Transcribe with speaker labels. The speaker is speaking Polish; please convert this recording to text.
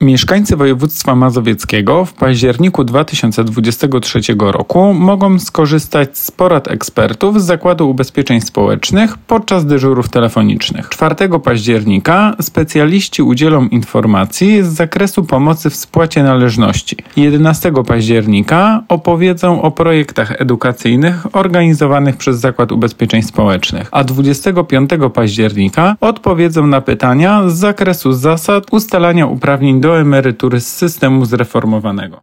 Speaker 1: Mieszkańcy województwa mazowieckiego w październiku 2023 roku mogą skorzystać z porad ekspertów z Zakładu Ubezpieczeń Społecznych podczas dyżurów telefonicznych. 4 października specjaliści udzielą informacji z zakresu pomocy w spłacie należności. 11 października opowiedzą o projektach edukacyjnych organizowanych przez Zakład Ubezpieczeń Społecznych, a 25 października odpowiedzą na pytania z zakresu zasad ustalania uprawnień do emerytury z systemu zreformowanego.